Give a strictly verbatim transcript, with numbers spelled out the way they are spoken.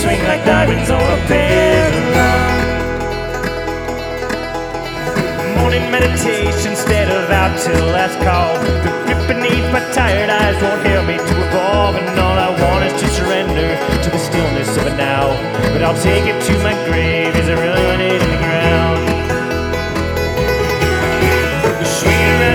swing like diamonds on a pendulum. Morning meditation instead of out till last call. The grip beneath my tired eyes won't help me to evolve, and all I want is to surrender to the stillness of it now. But I'll take it to my grave